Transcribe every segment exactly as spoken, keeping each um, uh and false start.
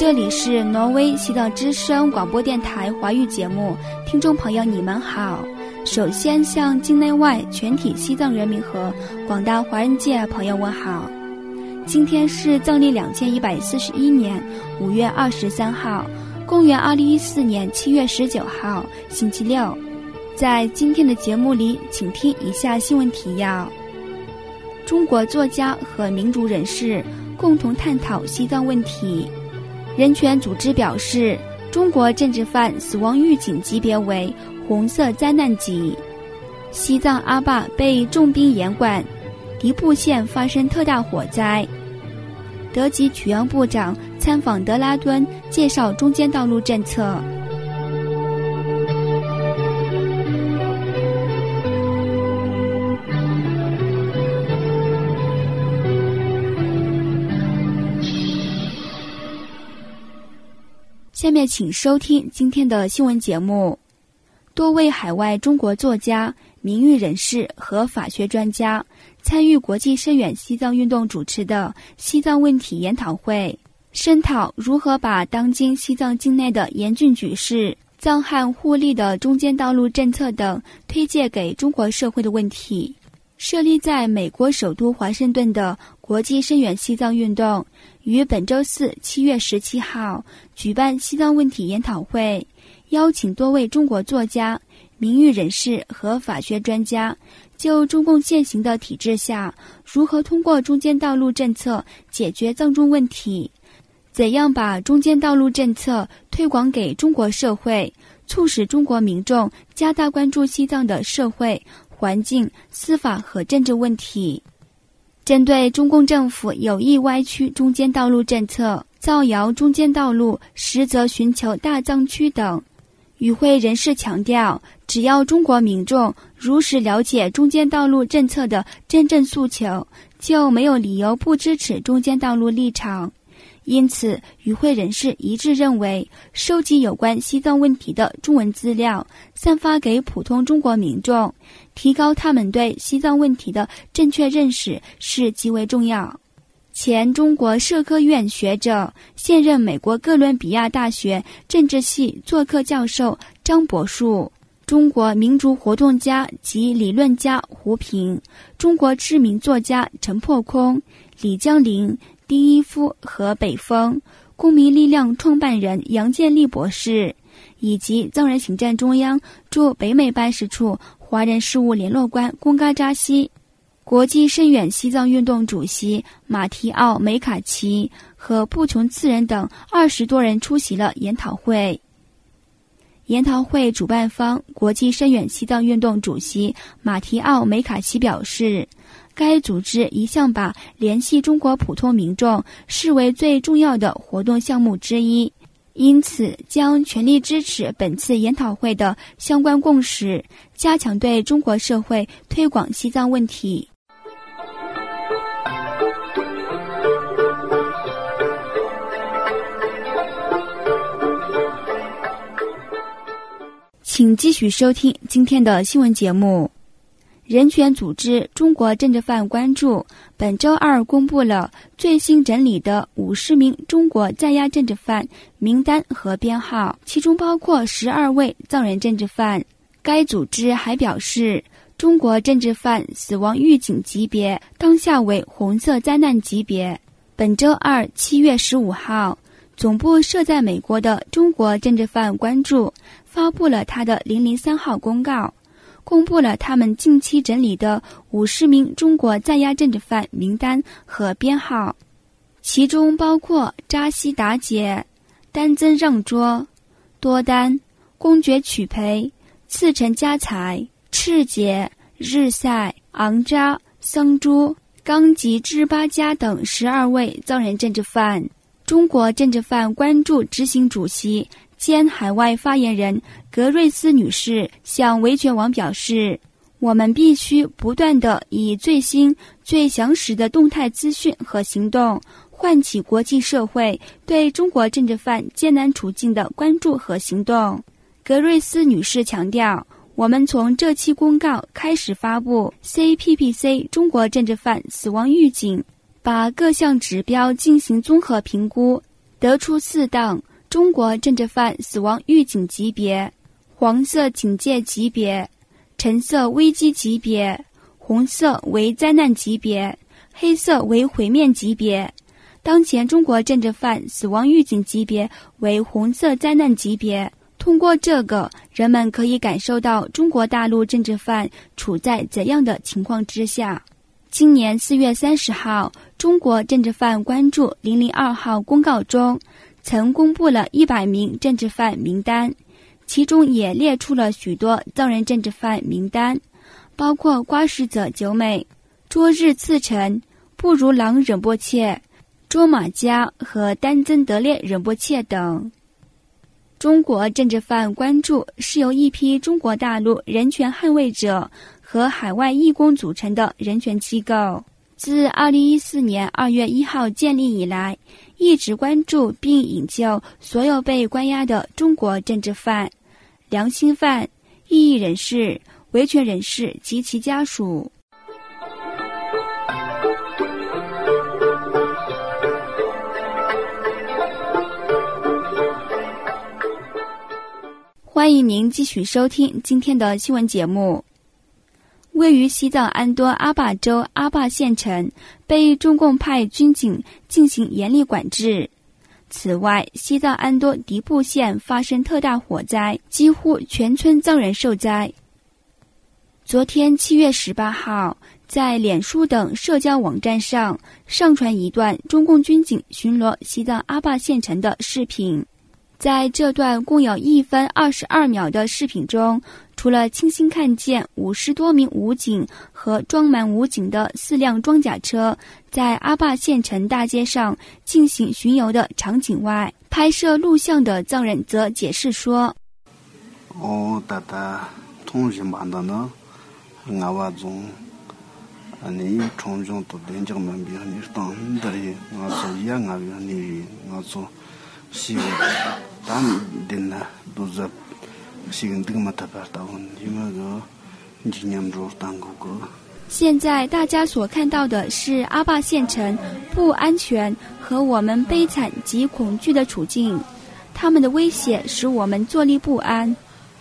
这里是挪威西藏之声广播电台华语节目，听众朋友你们好。首先向境内外全体西藏人民和广大华人界朋友问好。今天是藏历两千一百四十一年五月二十三号，公元二零一四年七月十九号，星期六。在今天的节目里，请听以下新闻提要：中国作家和民主人士共同探讨西藏问题。人权组织表示，中国政治犯死亡预警级别为红色灾难级。西藏阿坝被重兵严管，迪布县发生特大火灾。德籍取样部长参访德拉敦，介绍中间道路政策。下面请收听今天的新闻节目。多位海外中国作家、名誉人士和法学专家参与国际声援西藏运动主持的西藏问题研讨会，声讨如何把当今西藏境内的严峻局势、藏汉互利的中间道路政策等推介给中国社会的问题。设立在美国首都华盛顿的国际声援西藏运动于本周四七月十七号举办西藏问题研讨会，邀请多位中国作家、名誉人士和法学专家就中共现行的体制下如何通过中间道路政策解决藏中问题，怎样把中间道路政策推广给中国社会，促使中国民众加大关注西藏的社会、环境、司法和政治问题。针对中共政府有意歪曲中间道路政策、造谣中间道路实则寻求大藏区等，与会人士强调，只要中国民众如实了解中间道路政策的真正诉求，就没有理由不支持中间道路立场。因此，与会人士一致认为，收集有关西藏问题的中文资料，散发给普通中国民众，提高他们对西藏问题的正确认识是极为重要。前中国社科院学者、现任美国哥伦比亚大学政治系座课教授张博树，中国民主活动家及理论家胡平，中国知名作家陈破空、李江林、丁一夫和北风，公民力量创办人杨建立博士，以及藏人行政中央驻北美办事处华人事务联络官贡嘎扎西，国际声援西藏运动主席马提奥梅卡奇和布琼次人等二十多人出席了研讨会。研讨会主办方国际声援西藏运动主席马提奥梅卡奇表示，该组织一向把联系中国普通民众视为最重要的活动项目之一，因此将全力支持本次研讨会的相关共识，加强对中国社会推广西藏问题。请继续收听今天的新闻节目。人权组织中国政治犯关注本周二公布了最新整理的五十名中国在押政治犯名单和编号，其中包括十二位藏人政治犯。该组织还表示，中国政治犯死亡预警级别当下为红色灾难级别。本周二七月十五号，总部设在美国的中国政治犯关注发布了他的零零三号公告，公布了他们近期整理的五十名中国在押政治犯名单和编号，其中包括扎西达杰、丹增让卓、多丹、公爵曲培、次成家财、赤杰、日赛、昂扎、桑珠、冈吉支巴加等十二位藏人政治犯。中国政治犯关注执行主席兼海外发言人格瑞斯女士向维权网表示，我们必须不断地以最新、最详实的动态资讯和行动，唤起国际社会对中国政治犯艰难处境的关注和行动。格瑞斯女士强调，我们从这期公告开始发布 C P P C 中国政治犯死亡预警，把各项指标进行综合评估， 得出四档中国政治犯死亡预警级别：黄色警戒级别、橙色危机级别、红色为灾难级别、黑色为毁灭级别。当前中国政治犯死亡预警级别为红色灾难级别。通过这个，人们可以感受到中国大陆政治犯处在怎样的情况之下。今年四月三十号，中国政治犯关注零零二号公告中曾公布了一百名政治犯名单，其中也列出了许多藏人政治犯名单，包括瓜石泽久美、卓日次成、布如朗忍波切、卓玛加和丹增德烈忍波切等。中国政治犯关注是由一批中国大陆人权捍卫者和海外义工组成的人权机构，自二零一四年二月一号建立以来，一直关注并营救所有被关押的中国政治犯、良心犯、异议人士、维权人士及其家属。欢迎您继续收听今天的新闻节目。位于西藏安多阿坝州阿坝县城被中共派军警进行严厉管制。此外，西藏安多迪布县发生特大火灾，几乎全村藏人受灾。昨天七月十八号，在脸书等社交网站上上传一段中共军警巡逻西藏阿坝县城的视频。在这段共有一分二十二秒的视频中，除了清晰看见五十多名武警和装满武警的四辆装甲车在阿坝县城大街上进行巡游的场景外，拍摄录像的藏人则解释说：“ 哦，大大通讯办的呢，俺娃中，你从中都连这个门边你当的哩，我做一样啊，你我做西个。”但真的都是现在嘛，特别大问题嘛，个今年做当个个。 现在大家所看到的是阿坝县城不安全和我们悲惨及恐惧的处境，他们的威胁使我们坐立不安。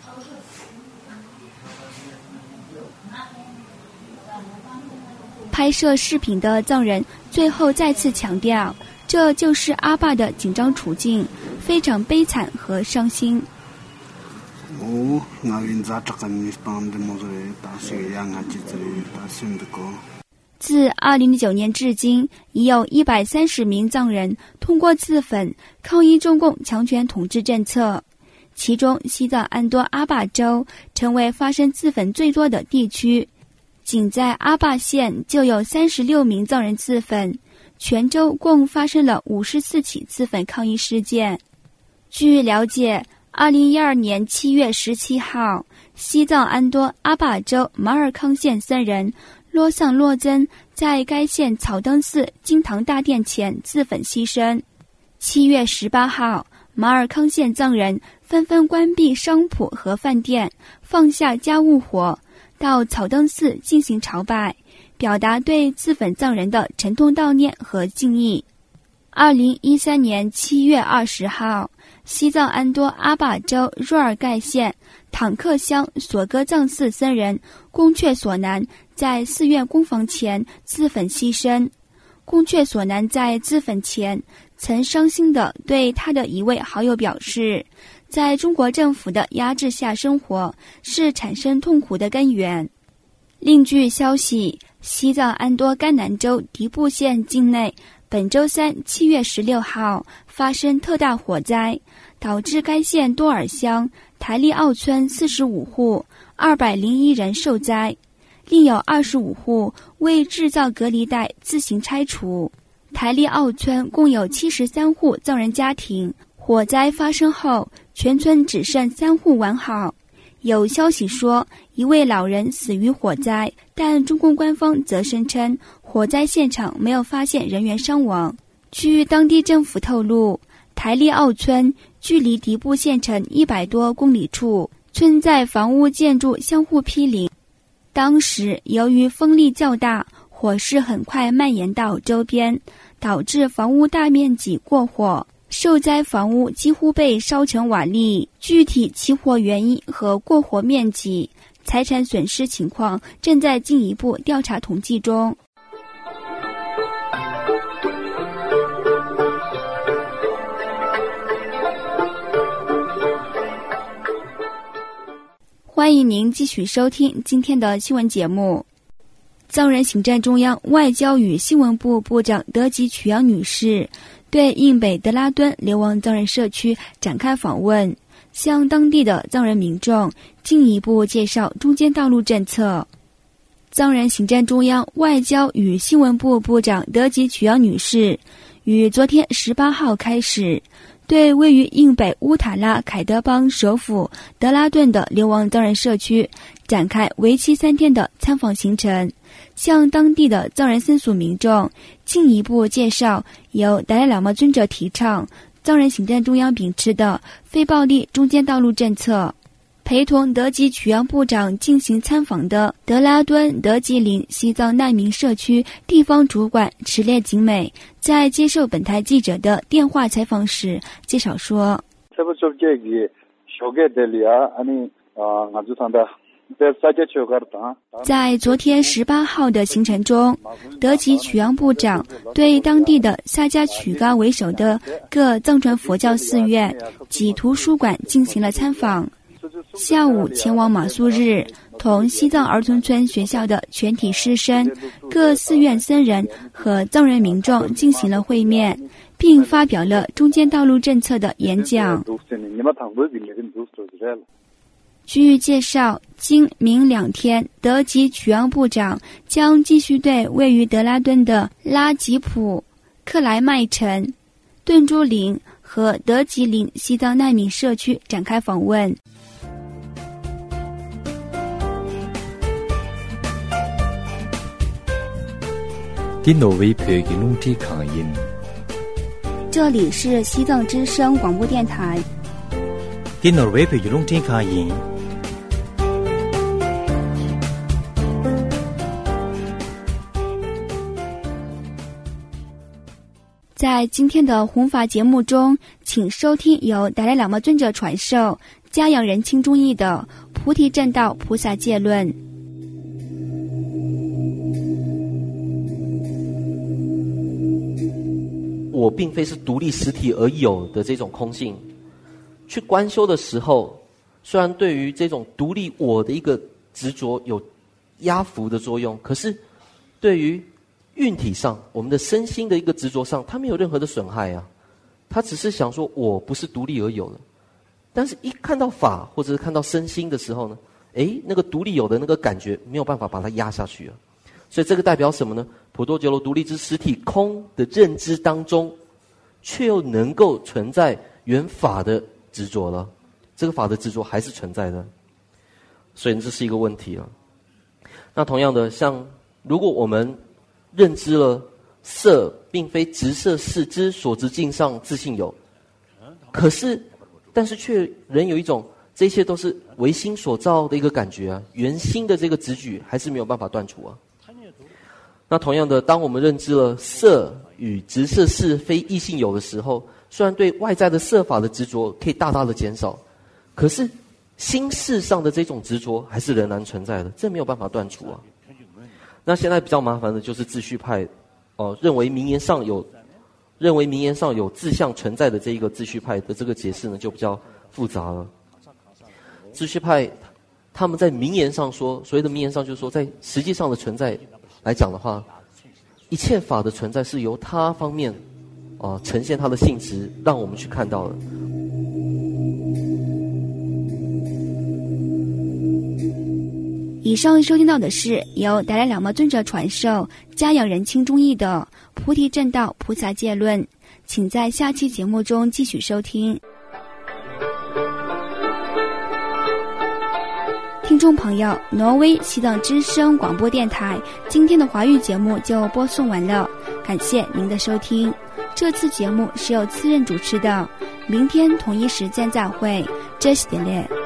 拍摄视频的藏人最后再次强调，这就是阿坝的紧张处境，非常悲惨和伤心。 哦，我云在这个地方的么子大学样啊，就是大学的个。 自二零零九年至今，已有一百三十名藏人通过自焚抗议中共强权统治政策，其中西藏安多阿坝州成为发生自焚最多的地区，仅在阿坝县就有三十六名藏人自焚。全州共发生了五十四起自焚抗议事件。据了解，二零一二年七月十七号，西藏安多阿坝州马尔康县僧人洛桑洛增在该县草登寺金堂大殿前自焚牺牲。七月十八号，马尔康县藏人纷纷关闭商铺和饭店，放下家务活，到草登寺进行朝拜，表达对自焚藏人的沉痛悼念和敬意。二零一三年七月二十号，西藏安多阿坝州若尔盖县坦克乡索格藏寺僧人宫阙索南在寺院公房前自焚牺牲。宫阙索南在自焚前曾伤心地对他的一位好友表示，在中国政府的压制下生活是产生痛苦的根源。另据消息，西藏安多甘南州迪布县境内本周三七月十六号发生特大火灾，导致该县多尔乡台利奥村四十五户二百零一人受灾，另有二十五户为制造隔离带自行拆除。台利奥村共有七十三户藏人家庭，火灾发生后全村只剩三户完好。有消息说一位老人死于火灾，但中共官方则声称火灾现场没有发现人员伤亡。据当地政府透露，台利奥村距离迪布县城一百多公里处，村在房屋建筑相互毗邻。当时由于风力较大，火势很快蔓延到周边，导致房屋大面积过火。 受灾房屋几乎被烧成瓦砾，具体起火原因和过火面积、财产损失情况正在进一步调查统计中。欢迎您继续收听今天的新闻节目。藏人行政中央外交与新闻部部长德吉曲扬女士对印北德拉敦流亡藏人社区展开访问，向当地的藏人民众进一步介绍中间道路政策。藏人行政中央外交与新闻部部长德吉曲扬女士于昨天十八号开始，对位于印北乌塔拉凯德邦首府德拉顿的流亡藏人社区展开为期三天的参访行程，向当地的藏人僧俗民众进一步介绍由达赖喇嘛尊者提倡、藏人行政中央秉持的非暴力中间道路政策。陪同德吉曲扬部长进行参访的德拉敦德吉林西藏难民社区地方主管池列景美在接受本台记者的电话采访时介绍说，在昨天十八号的行程中，德吉曲扬部长对当地的萨迦曲嘎为首的各藏传佛教寺院及图书馆进行了参访。下午前往马苏日，同西藏儿童村学校的全体师生、各寺院僧人和藏人民众进行了会面，并发表了中间道路政策的演讲。据介绍，今明两天，德吉曲扬部长将继续对位于德拉敦的拉吉普、克莱麦城、顿珠林和德吉林西藏难民社区展开访问。这里是西藏之声广播电台。在今天的弘法节目中，请收听由达赖喇嘛尊者传授、嘉阳人亲中译的《菩提正道菩萨戒论》。 我并非是独立实体而有的这种空性，去观修的时候，虽然对于这种独立我的一个执着有压服的作用，可是对于运体上，我们的身心的一个执着上，它没有任何的损害啊。它只是想说我不是独立而有的，但是一看到法或者是看到身心的时候呢，诶，那个独立有的那个感觉没有办法把它压下去啊。所以这个代表什么呢？普多杰罗独立之实体空的认知当中，却又能够存在原法的执着了。这个法的执着还是存在的，所以这是一个问题了。那同样的，像如果我们认知了色并非直色视之所知境上自性有，可是但是却仍有一种这一切都是唯心所造的一个感觉啊，原心的这个执举还是没有办法断除啊。那同样的，当我们认知了色与直色视非异性有的时候，虽然对外在的色法的执着可以大大的减少，可是心事上的这种执着还是仍然存在的，这没有办法断除啊。那现在比较麻烦的就是秩序派哦、呃，认为名言上有认为名言上有自相存在的这一个秩序派的这个解释呢，就比较复杂了。秩序派他们在名言上说，所谓的名言上就是说，在实际上的存在来讲的话，一切法的存在是由他方面啊、呃、呈现他的性质，让我们去看到的。 以上收听到的是由达赖喇嘛尊者传授、嘉阳人亲中译的《菩提正道菩萨戒论》，请在下期节目中继续收听。听众朋友，挪威西藏之声广播电台今天的华语节目就播送完了，感谢您的收听。这次节目是由次任主持的，明天同一时间再会，这是点列。